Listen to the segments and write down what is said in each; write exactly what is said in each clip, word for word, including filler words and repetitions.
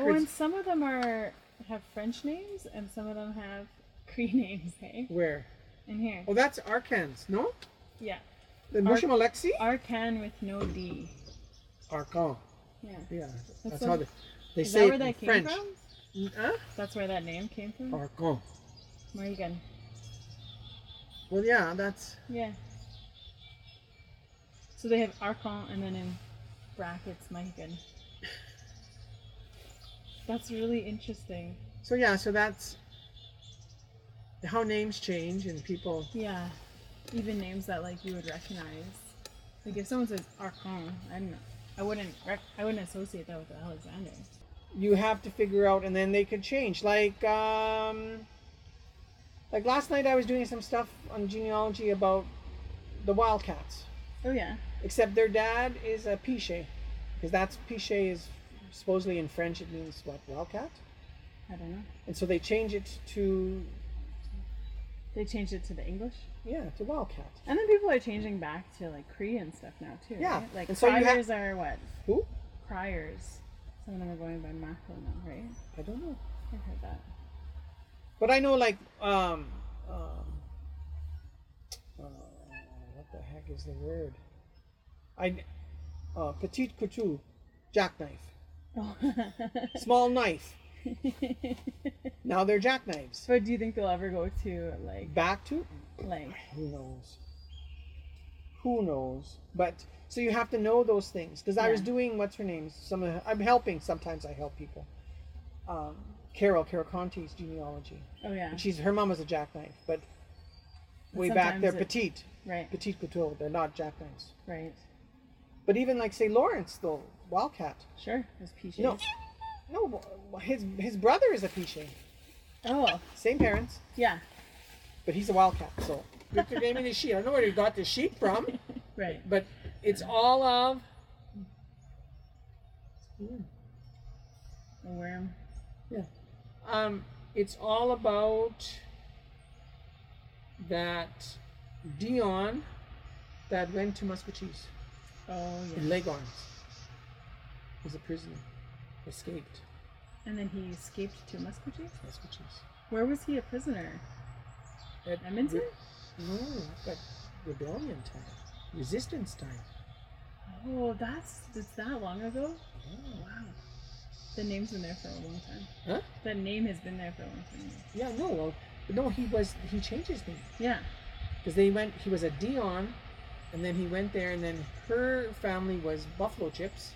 Oh, and it's, some of them are have French names, and some of them have Cree names. Hey, where? in here. Oh, that's Arcans, no? Yeah, The Ar- Mushum Alexi? Arcan with no D. Arcan. Yeah. Yeah, that's, That's how what- they, they Is say that it where in that came French. from? Huh? That's where that name came from. Arcan. Morgan. Well, yeah, that's... Yeah. So they have Arcan and then in brackets Mohican. That's really interesting. So yeah, so that's how names change and people... Yeah. Even names that like you would recognize. Like if someone says Arcan, I don't know. I wouldn't rec- I wouldn't associate that with Alexander. You have to figure out, and then they could change. Like, um... Like last night I was doing some stuff on genealogy about the Wildcats. Oh yeah. Except their dad is a Piché. Because that's, Piché is supposedly in French it means what, Wildcat? I don't know. And so they change it to, They changed it to the English. yeah, to Wildcat. And then people are changing back to like Cree and stuff now too. Yeah. Right? Like And so you ha- criers are what? Who? Criers. Some of them are going by Macro now, right? I don't know. I've heard that. But I know like, um, um, uh, what the heck is the word? I, uh, petit couteau, jackknife. Oh. Small knife. Now they're jackknives. But do you think they'll ever go to like Back to, like who knows? Who knows? But so you have to know those things because I was Yeah. doing what's her name? Some of, I'm helping. Sometimes I help people. Um, Carol, Carol Conti's genealogy. oh yeah, And she's her mom was a jackknife, but But way back sometimes they're it- petite, right, petite couteau. They're not jackknives. right, But even like say Lawrence, though Wildcat. sure. There's Piches. No, no, his his brother is a Piché. Oh Same parents, yeah, but he's a Wildcat. So Victor gave me the sheet. I don't know where he got this sheet from, right. but it's all of. A worm. Yeah. Um, it's all about that Dion that went to Muscatchees Oh in yeah. Legons. Was a prisoner, escaped And then he escaped to Muscatchees. Muscatchees. Where was he a prisoner? At Edmonton? Re- no, but rebellion time, resistance time. Oh, that's it's that long ago. Yeah. Wow. The name's been there for a long time. Huh? That name has been there for a long time. Yeah, no, well, no, he was he changed his name Yeah. because they went. He was a Dion, and then he went there, and then her family was Buffalo Chips.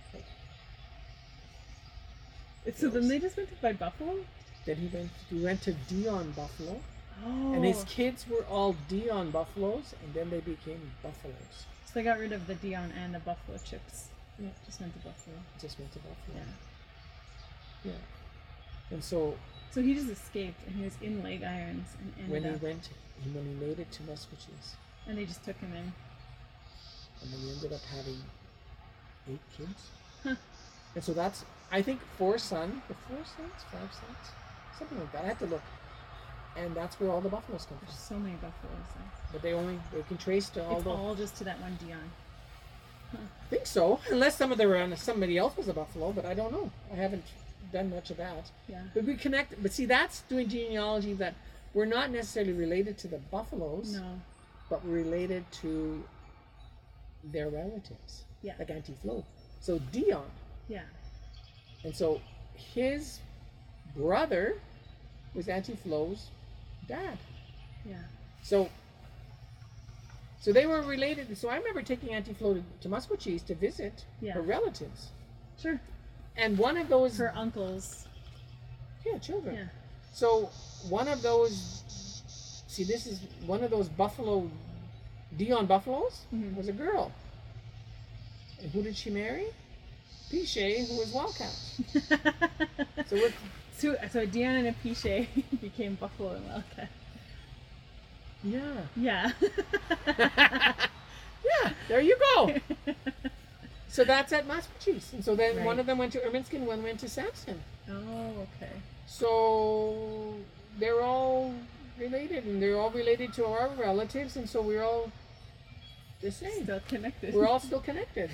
So then they just went to buy buffalo. Then he went. He went to Dion Buffalo, Oh. and his kids were all Dion Buffaloes, and then they became Buffaloes. So they got rid of the Dion and the buffalo chips. Yeah. Just went to buffalo. Just went to Buffalo. Yeah. Yeah. And so So he just escaped, and he was in Lake Irons, and ended when he up, went, he, when he made it to Muscatchees, and they just took him in. and then he ended up having eight kids. Huh. And so that's, I think, four sons, the four sons, five sons, something like that. I have to look. And that's where all the buffaloes come There's from. so many buffaloes there. But they only, they can trace to all It's the, all just to that one Dion. I think so. Unless some of the, uh, somebody else was a buffalo, but I don't know. I haven't done much of that. Yeah. But we connect, but see, that's doing genealogy that we're not necessarily related to the buffaloes, No. but we're related to their relatives, Yeah. like Auntie Flo. So Dion. Yeah. And so his brother was Auntie Flo's dad. Yeah. So so they were related. So I remember taking Auntie Flo to, to Musquecheese to visit Yeah. her relatives. Sure. And one of those Her uncles. yeah, children. Yeah. So one of those see this is one of those buffalo Dion buffaloes Mhm. was a girl. And who did she marry? Piché, who was Wildcat. So we're so, so Dion and a Piche became buffalo and wildcat. yeah. Yeah. Yeah, there you go. So that's at Musquecheese. And so then Right. one of them went to Ermineskin, one went to Sampson. Oh, okay. So they're all related, and they're all related to our relatives, and so we're all the same. Still connected. We're all still connected.